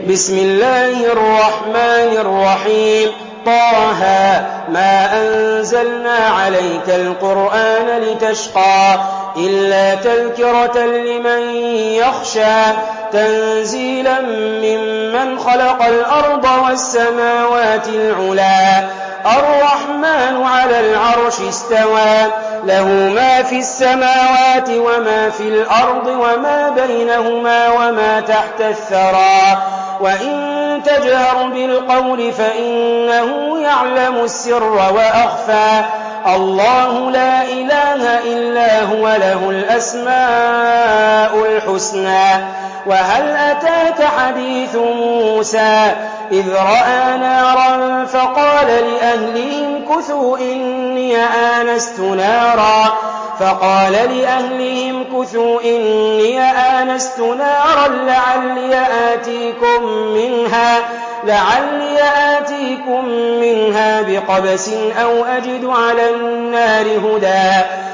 بسم الله الرحمن الرحيم طه ما أنزلنا عليك القرآن لتشقى إلا تذكرة لمن يخشى تنزيلا ممن خلق الأرض والسماوات العلا الرحمن على العرش استوى له ما في السماوات وما في الأرض وما بينهما وما تحت الثرى وإن تجهر بالقول فإنه يعلم السر وأخفى الله لا إله إلا هو له الأسماء الحسنى وهل أتاك حديث موسى إذ رأى نارا فقال لأهلهم كثوا إني آنست نارا لعلي آتيكم منها بقبس أو أجد على النار هدى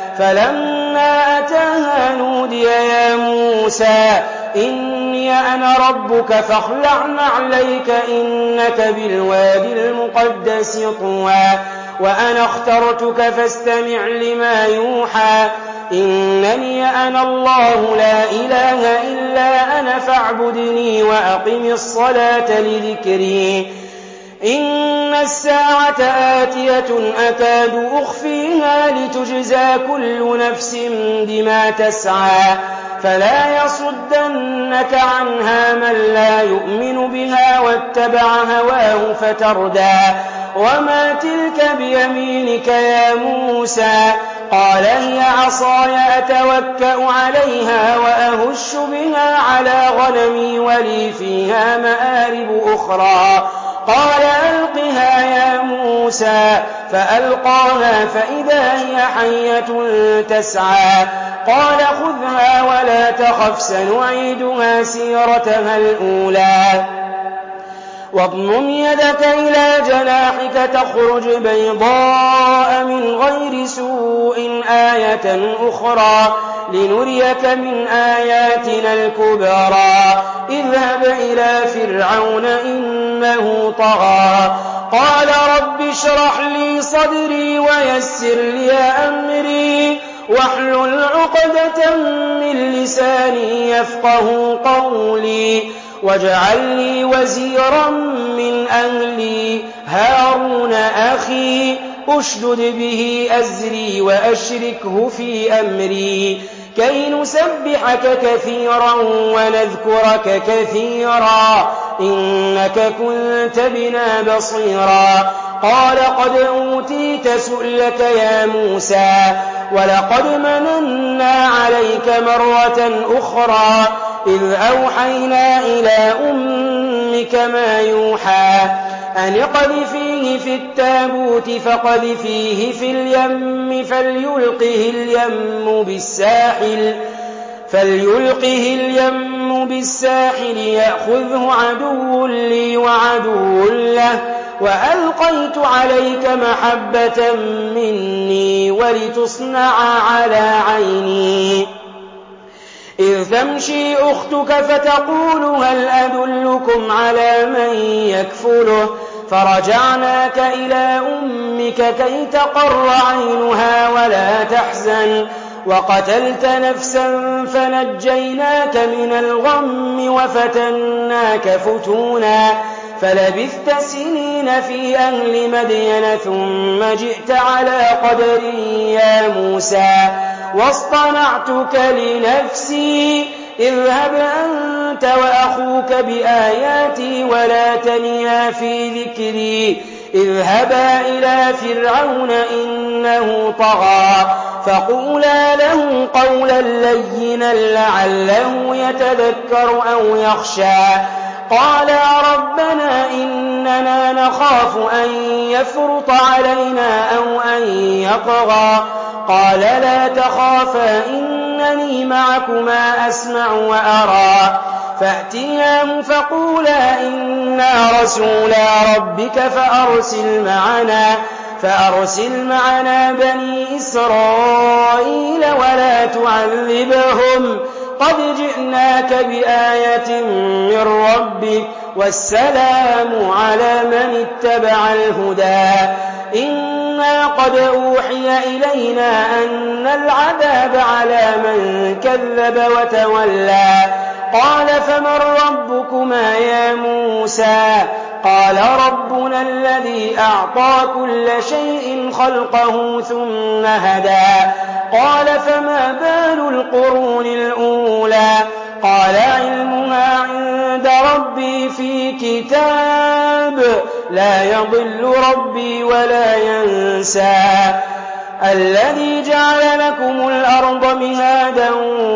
فلما أتاها نودي يا موسى إني أنا ربك فاخلع نعليك إنك بالوادي المقدس طوى وأنا اخترتك فاستمع لما يوحى إنني أنا الله لا إله إلا أنا فاعبدني وأقم الصلاة لذكري إن الساعة آتية أكاد أخفيها لتجزى كل نفس بما تسعى فلا يصدنك عنها من لا يؤمن بها واتبع هواه فتردى وما تلك بيمينك يا موسى قال هي عصاي أتوكأ عليها وأهش بها على غنمي ولي فيها مآرب أخرى قال ألقها يا موسى فألقاها فإذا هي حية تسعى قال خذها ولا تخف سنعيدها سيرتها الأولى واضمم يدك إلى جناحك تخرج بيضاء من غير سوء آية أخرى لنريك من آياتنا الكبرى اذهب إلى فرعون إنه طغى قال رب اشرح لي صدري ويسر لي أمري واحلل عقدة من لساني يفقه قولي واجعل لي وزيرا من أهلي هارون أخي أشدد به أزري وأشركه في أمري كي نسبحك كثيرا ونذكرك كثيرا إنك كنت بنا بصيرا قال قد أوتيت سؤلك يا موسى ولقد مننا عليك مرة أخرى إذ أوحينا إلى أمك ما يوحى أن اقذفيه في التابوت فقذفيه في اليم فليلقه اليم بالساحل يأخذه عدو لي وعدو له وألقيت عليك محبة مني ولتصنع على عيني إذ تمشي أختك فتقول هل أدلكم على من يكفله فرجعناك إلى أمك كي تقر عينها ولا تحزن وقتلت نفسا فنجيناك من الغم وفتناك فتونا فلبثت سنين في أهل مدين ثم جئت على قدر يا موسى واصطنعتك لنفسي اذهب أنت وأخوك بآياتي ولا تنيا في ذكري اذهبا إلى فرعون إنه طغى فقولا له قولا لينا لعله يتذكر أو يخشى قالا ربنا إننا نخاف أن يفرط علينا أو أن يطغى قال لا تخافا إنني معكما أسمع وأرى فأتياه فقولا إنا رسولا ربك فأرسل معنا بني إسرائيل ولا تعذبهم قد جئناك بآية من ربك والسلام على من اتبع الهدى إنا قد أوحي إلينا أن العذاب على من كذب وتولى قال فمن ربكما يا موسى قال ربنا الذي أعطى كل شيء خلقه ثم هدى قال فما بال القرون الأولى قال علمها عند ربي في كتاب لا يضل ربي ولا ينسى الذي جعل لكم الأرض مهادا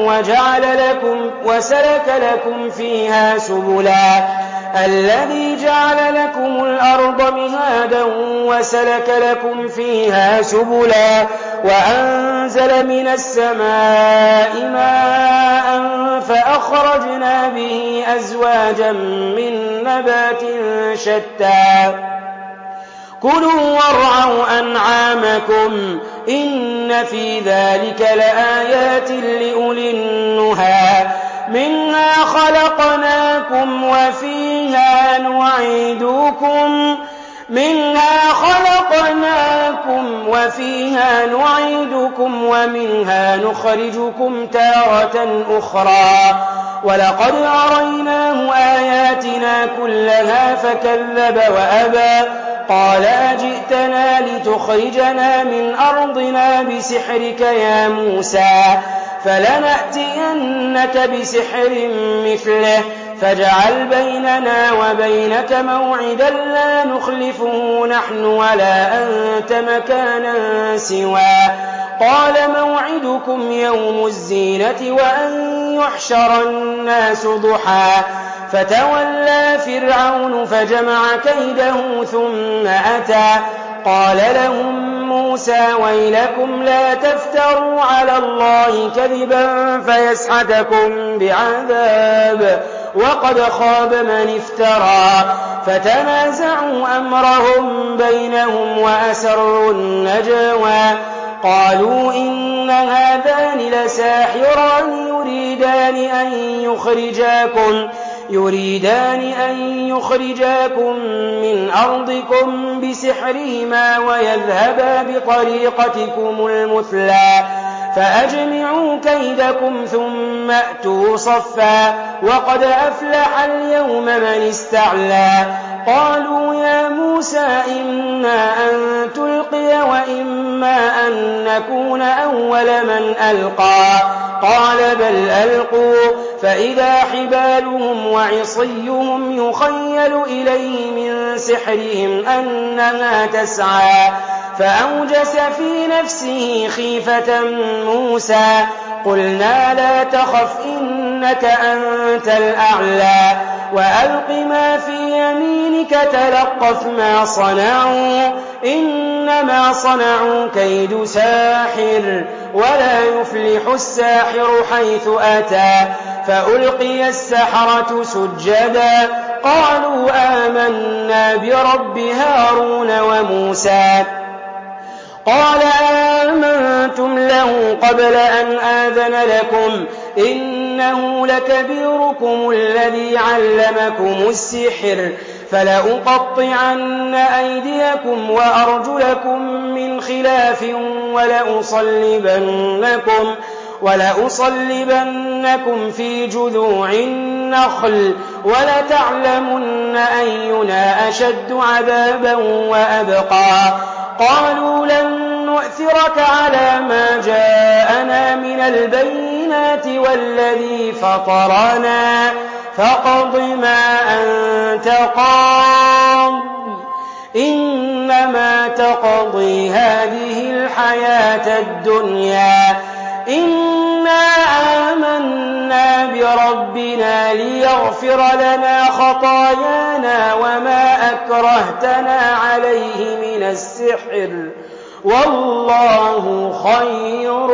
وسلك لكم فيها سبلا الذي جعل لكم الأرض مهادا وسلك لكم فيها سبلا وأنزل من السماء ماء فأخرجنا به أزواجا من نبات شتى كلوا وارعوا أنعامكم إن في ذلك لآيات لأولي النهى منها خلقناكم وفيها نعيدكم ومنها نخرجكم تارة أخرى ولقد أريناه آياتنا كلها فكذب وأبى قال أجئتنا لتخرجنا من أرضنا بسحرك يا موسى فلنأتينك بسحر مثله فاجعل بيننا وبينك موعدا لا نخلفه نحن ولا أنت مكانا سواه قال موعدكم يوم الزينة وأن يحشر الناس ضحى فتولى فرعون فجمع كيده ثم أتى قال لهم موسى ويلكم لا تفتروا على الله كذبا فيسحتكم بعذاب وقد خاب من افترى فتنازعوا أمرهم بينهم وأسروا النجوى قالوا إن هذان لساحران يريدان أن يخرجاكم من أرضكم بسحرهما ويذهبا بطريقتكم المثلى فأجمعوا كيدكم ثم أتوا صفا وقد أفلح اليوم من استعلى قالوا يا موسى إما أن تلقي وإما أن نكون أول من ألقى قال بل ألقوا فإذا حبالهم وعصيهم يخيل إليه من سحرهم أنها تسعى فأوجس في نفسه خيفة موسى قلنا لا تخف إنك أنت الأعلى وألق ما في يمينك تلقف ما صنعوا إنما صنعوا كيد ساحر ولا يفلح الساحر حيث أتى فألقي السحرة سجدا قالوا آمنا برب هارون وموسى قال آمنتم له قبل أن آذن لكم إنه لكبيركم الذي علمكم السحر فلأقطعن أيديكم وأرجلكم من خلاف ولأصلبنكم في جذوع النخل ولتعلمن أينا أشد عذابا وأبقى قالوا لن نؤثرك على ما جاءنا من البينات والذي فطرنا فاقض ما أنت قاض إنما تقضي هذه الحياة الدنيا إنا آمنا بربنا ليغفر لنا خطايانا وما أكرهتنا عليه من السحر والله خير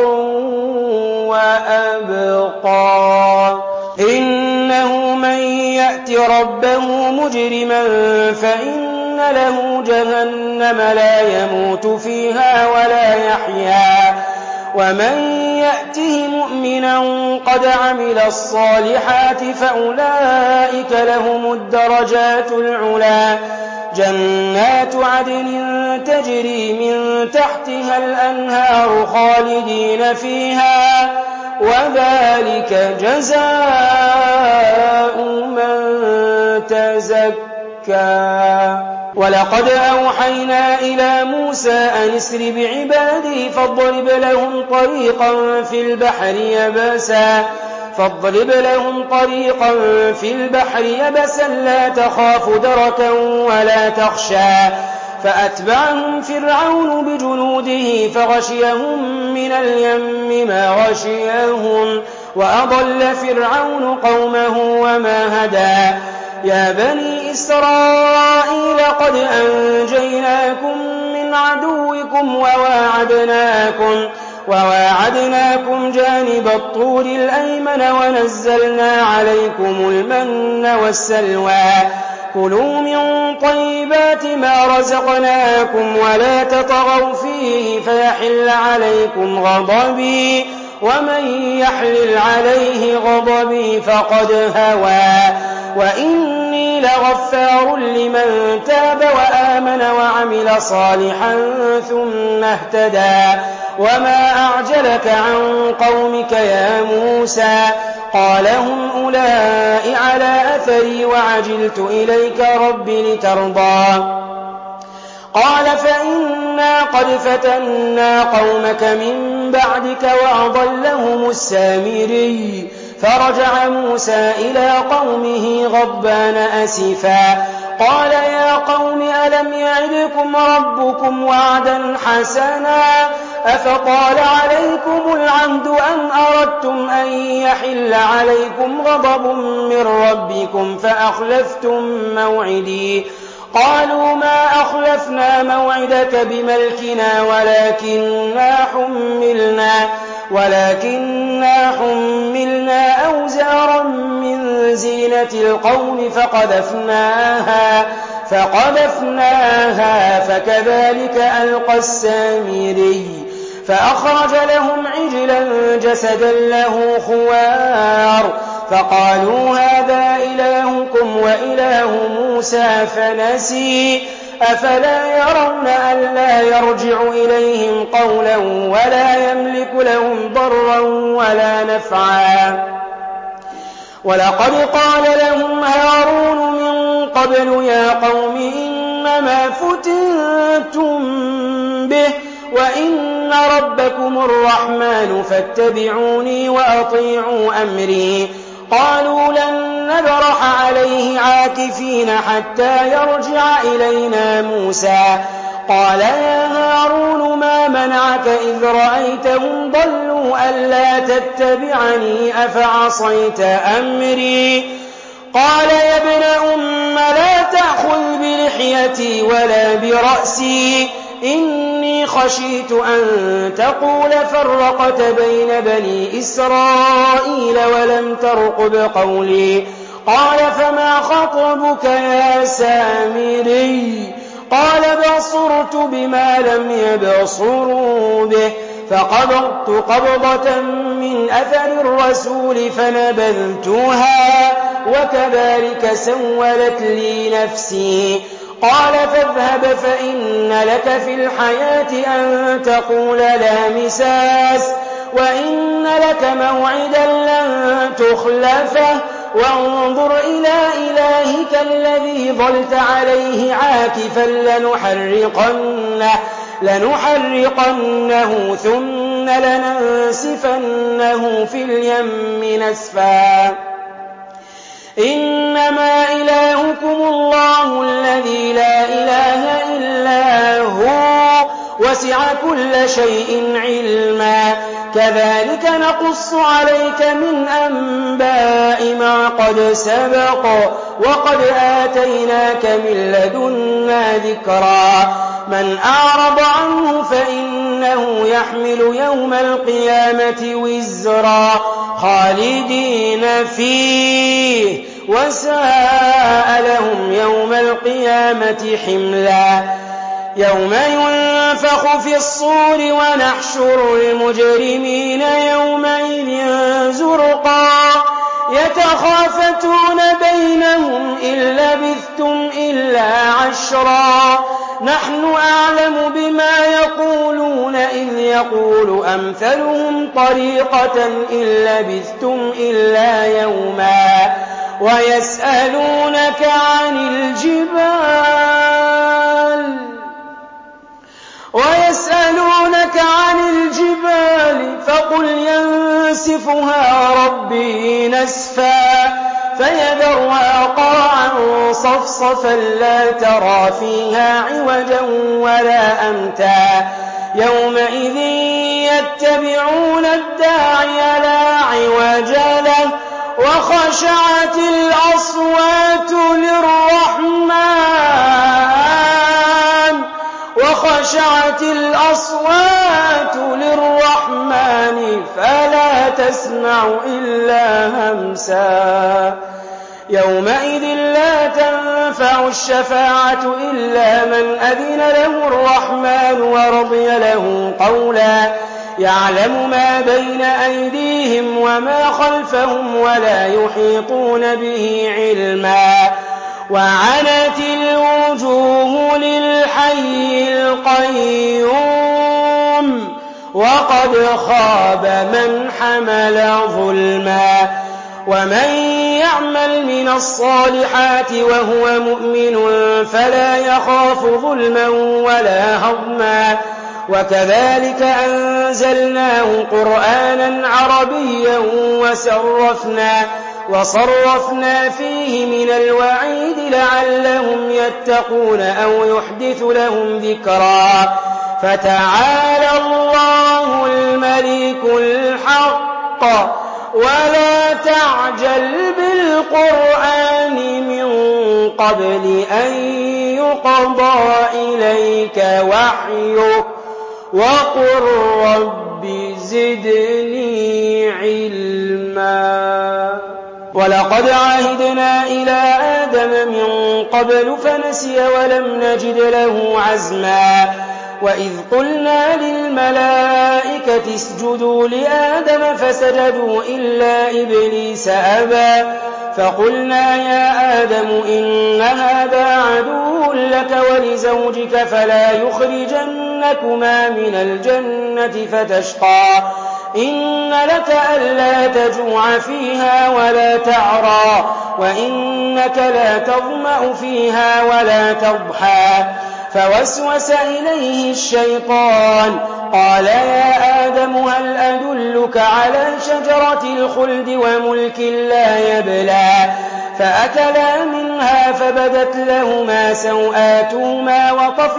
وأبقى إنه من يأت ربه مجرما فإن له جهنم لا يموت فيها ولا يحيا ومن يأته مؤمنا قد عمل الصالحات فأولئك لهم الدرجات العلى جنات عدن تجري من تحتها الأنهار خالدين فيها وذلك جزاء من تزكى ولقد أوحينا إلى موسى أن اسر بعبادي فاضرب لهم طريقا في البحر يبسا لا تخاف دركا ولا تخشى فأتبعهم فرعون بجنوده فغشيهم من اليم ما غشيهم وأضل فرعون قومه وما هدى يا بني إسرائيل قد أنجيناكم من عدوكم وواعدناكم جانب الطور الأيمن ونزلنا عليكم المن والسلوى كلوا من طيبات ما رزقناكم ولا تطغوا فيه فيحل عليكم غضبي ومن يحلل عليه غضبي فقد هوى وإني لغفار لمن تاب وآمن وعمل صالحا ثم اهتدى وما أعجلك عن قومك يا موسى قال هم أولئك على أثري وعجلت إليك رب لترضى قال فإنا قد فتنا قومك من بعدك وأضلهم السامري فرجع موسى إلى قومه غضبان أسفا قال يا قوم ألم يعدكم ربكم وعدا حسنا أفطال عليكم العهد أم أردتم أن يحل عليكم غضب من ربكم فأخلفتم موعدي قالوا ما أخلفنا موعدك بملكنا ولكننا حملنا أوزارا من زينة القوم فقذفناها فكذلك ألقى السامري فأخرج لهم عجلا جسدا له خوار فقالوا هذا إلهكم وإله موسى فنسي أفلا يرون ألا يرجع إليهم قولا ولا يملك لهم ضرا ولا نفعا ولقد قال لهم هارون من قبل يا قوم إنما فتنتم به وإن ربكم الرحمن فاتبعوني وأطيعوا أمري قالوا لن نبرح عليه عاكفين حتى يرجع إلينا موسى قال يا هارون ما منعك إذ رأيتهم ضلوا ألا تتبعني أفعصيت أمري قال يا ابن أم لا تأخذ بلحيتي ولا برأسي إني خشيت أن تقول فرقت بين بني إسرائيل ولم ترقب قولي قال فما خطبك يا سامري قال بصرت بما لم يبصروا به فقبضت قبضة من أثر الرسول فنبذتها وكذلك سولت لي نفسي قال فاذهب فإن لك في الحياة أن تقول لا مساس وإن لك موعدا لن تخلفه وانظر إلى إلهك الذي ظلت عليه عاكفا لنحرقنه ثم لننسفنه في اليم نسفا إنما إلهكم الله الذي لا إله إلا هو وسع كل شيء علما كذلك نقص عليك من أنباء ما قد سبق وقد آتيناك من لدنا ذكرا من أعرض عنه فإنه يحمل يوم القيامة وزرا خالدين فيه وساء لهم يوم القيامة حملا يوم ينفخ في الصور ونحشر المجرمين يومئذ زرقا يتخافتون بينهم إن لبثتم إلا عشرا نحن أعلم بما يقولون إذ يقول أمثلهم طريقة إن لبثتم إلا يوما ويسألونك عن الجبال فقل ينسفها ربي نسفا فيذرها قاعا صفصفا لا ترى فيها عوجا ولا أمتا يومئذ يتبعون الداعي لا عوج له وخشعت الأصوات للرحمن فلا تسمع إلا همسا يومئذ لا تنفع الشفاعة إلا من أذن له الرحمن ورضي له قولا يعلم ما بين أيديهم وما خلفهم ولا يحيطون به علما وعنت الوجوه للحي القيوم وقد خاب من حمل ظلما ومن يعمل من الصالحات وهو مؤمن فلا يخاف ظلما ولا هضما وكذلك أنزلناه قرآنا عربيا وصرفنا فيه من الوعيد لعلهم يتقون أو يحدث لهم ذكرا فتعالى الله الملك الحق ولا تعجل بالقرآن من قبل أن يقضى إليك وحيه وقل رب زدني علما ولقد عهدنا إلى آدم من قبل فنسي ولم نجد له عزما وإذ قلنا للملائكة اسجدوا لآدم فسجدوا إلا إبليس أبى فقلنا يا آدم إن هذا عدو لك ولزوجك فلا يخرجنكما من الجنة فتشقى إن لك ألا تجوع فيها ولا تعرى وإنك لا تظمأ فيها ولا تضحى فوسوس إليه الشيطان قال يا آدم هل أدلك على شجرة الخلد وملك لا يبلى فأكلا منها فبدت لهما سوآتهما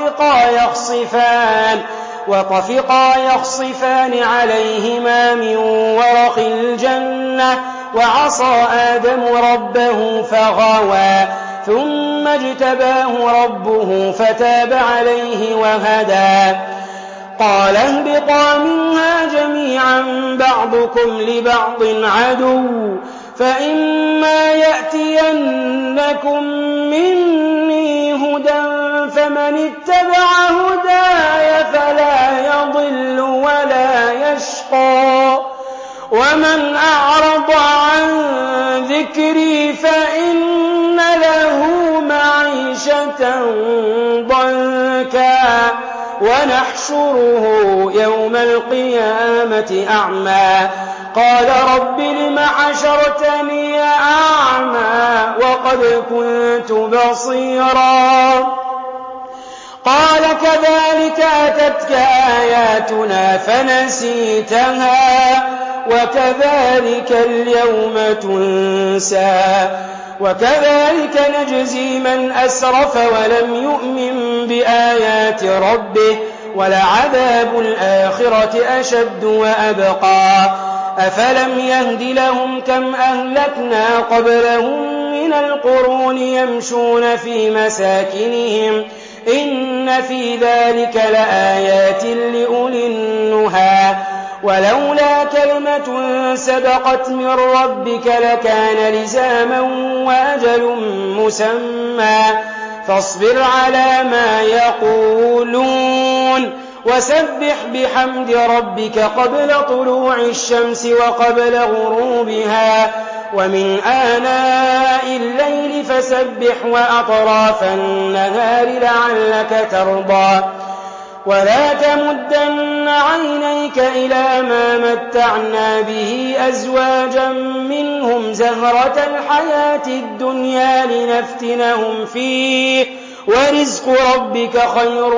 وطفقا يخصفان عليهما من ورق الجنة وعصى آدم ربه فغوى ثم اجتباه ربه فتاب عليه وهدى قال اهبطا منها جميعا بعضكم لبعض عدو فإما يأتينكم مني هدى فمن اتبع هداي فلا يضل ولا يشقى ومن أعرض عن ذكري فإن له معيشة ضنكا ونحشره يوم القيامة أعمى قال رب لم حشرتني أعمى وقد كنت بصيرا قال كذلك أتتك آياتنا فنسيتها وكذلك اليوم تنسى وكذلك نجزي من أسرف ولم يؤمن بآيات ربه ولعذاب الآخرة أشد وأبقى أفلم يهد لهم كم أهلكنا قبلهم من القرون يمشون في مساكنهم إن في ذلك لآيات لأولي النهى ولولا كلمة سبقت من ربك لكان لزاما وأجل مسمى فاصبر على ما يقولون وسبح بحمد ربك قبل طلوع الشمس وقبل غروبها ومن آناء الليل فسبح وأطراف النهار لعلك ترضى ولا تمدن عينيك إلى ما متعنا به أزواجا منهم زهرة الحياة الدنيا لنفتنهم فيه ورزق ربك خير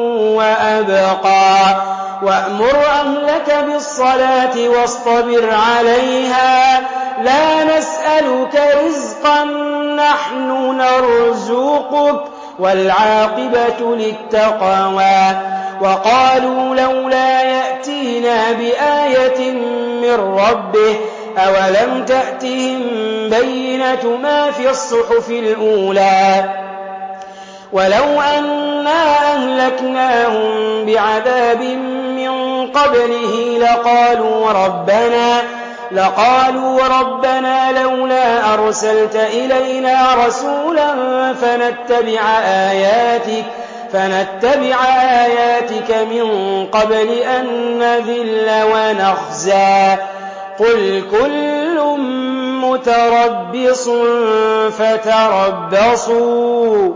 وأبقى وأمر أهلك بالصلاة واصطبر عليها لا نسألك رزقا نحن نرزقك والعاقبة للتقوى وقالوا لولا يأتينا بآية من ربه أولم تأتهم بينة ما في الصحف الأولى ولو أنا أهلكناهم بعذاب من قبله لقالوا ربنا لولا أرسلت إلينا رسولا فنتبع آياتك من قبل أن نذل ونخزى قل كل متربص فتربصوا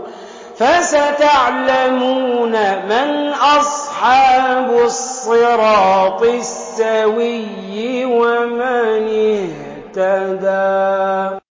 فستعلمون من أصحاب الصراط السوي ومن اهتدى.